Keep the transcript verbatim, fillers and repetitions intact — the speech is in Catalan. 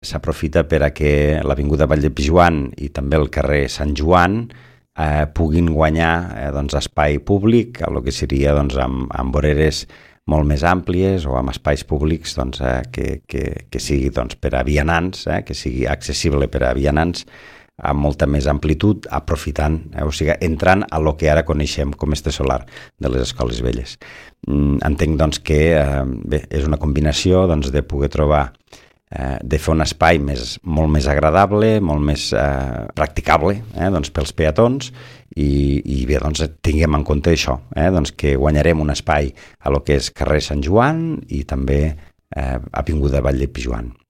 s'aprofita per a que l'Avinguda Vall de Pijuan i també el carrer Sant Joan eh, puguin guanyar eh, doncs, espai públic, el que seria doncs, amb, amb voreres molt més àmplies o amb espais públics doncs, eh, que, que, que sigui doncs, per a vianants, eh, que sigui accessible per a vianants amb molta més amplitud, aprofitant, eh, o sigui, entrant a lo que ara coneixem com este solar de les escoles velles. Mm, entenc doncs, que eh, bé, és una combinació doncs, de poder trobar eh, de fer un espai més, molt més agradable, molt més eh, practicable eh, doncs, pels peatons i, i bé, doncs, tinguem en compte això, eh, doncs, que guanyarem un espai a lo que és carrer Sant Joan i també eh, Avinguda Vall de Pijuan.